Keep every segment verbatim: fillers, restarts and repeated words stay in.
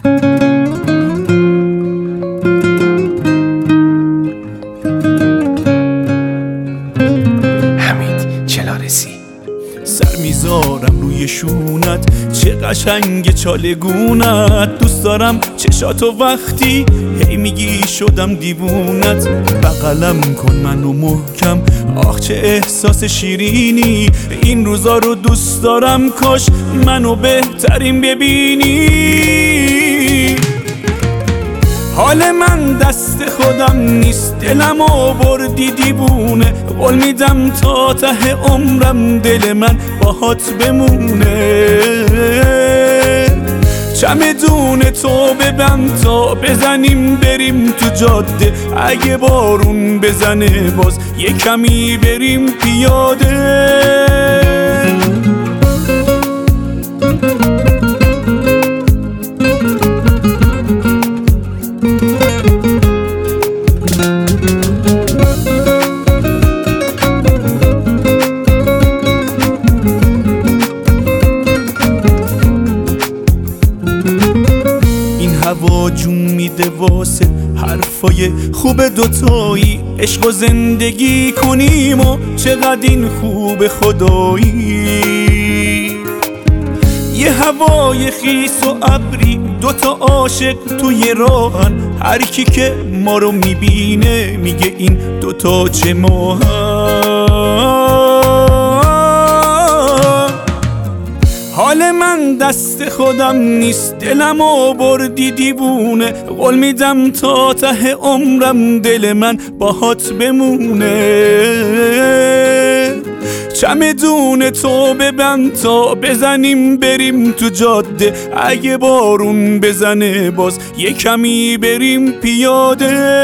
حمید چلارسی. سر میذارم روی شونت، چه قشنگ چالگونت. دوست دارم چشاتو وقتی هی میگی شدم دیوونت. بغلم کن منو محکم، آخ چه احساس شیرینی. این روزا رو دوست دارم، کاش منو بهترین ببینی. حال من دست خودم نیست، دلم آوردی دیوونه. قول میدم تا ته عمرم دل من باهات بمونه. چمدون تو ببند تا بزنیم بریم تو جاده. اگه بارون بزنه باز یه کمی بریم پیاده. هوا جون میده واسه حرفای خوب دوتایی. عشق و زندگی کنیم و چقدر این خوب خدایی. یه هوای خیس و ابری، دوتا عاشق توی راهن. هر کی که ما رو میبینه میگه این دوتا چه ماهن. حال من دست خودم نیست، دلم آوردی دیوونه. قول میدم تا ته عمرم دل من باهات بمونه. چمدون تو ببند تا بزنیم بریم تو جاده. اگه بارون بزنه باز یه کمی بریم پیاده.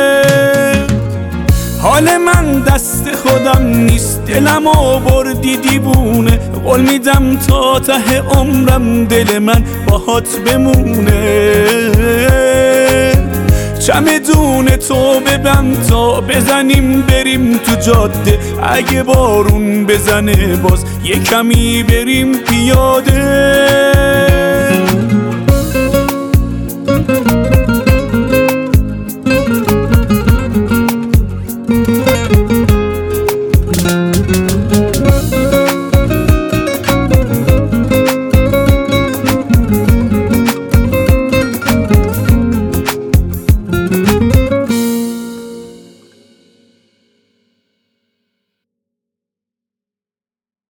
حال من دست خودم نیست، دلم آوردی دیوونه. قول میدم تا ته عمرم دل من باهات بمونه. چمدون تو ببند تا بزنیم بریم تو جاده. اگه بارون بزنه باز یه کمی بریم پیاده.